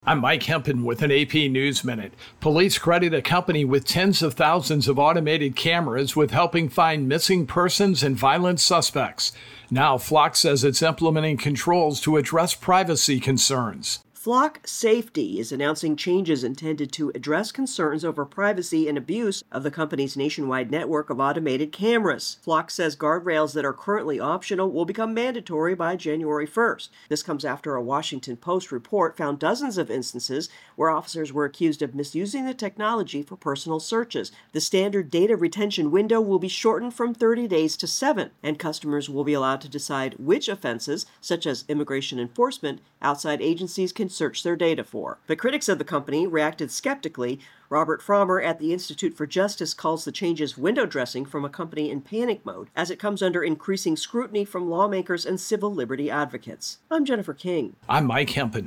I'm Mike Hempen with an AP News Minute. Police credit a company with tens of thousands of automated cameras with helping find missing persons and violent suspects. Now, Flock says it's implementing controls to address privacy concerns. Flock Safety is announcing changes intended to address concerns over privacy and abuse of the company's nationwide network of automated cameras. Flock says guardrails that are currently optional will become mandatory by January 1st. This comes after a Washington Post report found dozens of instances where officers were accused of misusing the technology for personal searches. The standard data retention window will be shortened from 30 days to 7, and customers will be allowed to decide which offenses, such as immigration enforcement, outside agencies can search their data for. But critics of the company reacted skeptically. Robert Frommer at the Institute for Justice calls the changes window dressing from a company in panic mode as it comes under increasing scrutiny from lawmakers and civil liberty advocates. I'm Jennifer King. I'm Mike Hempen.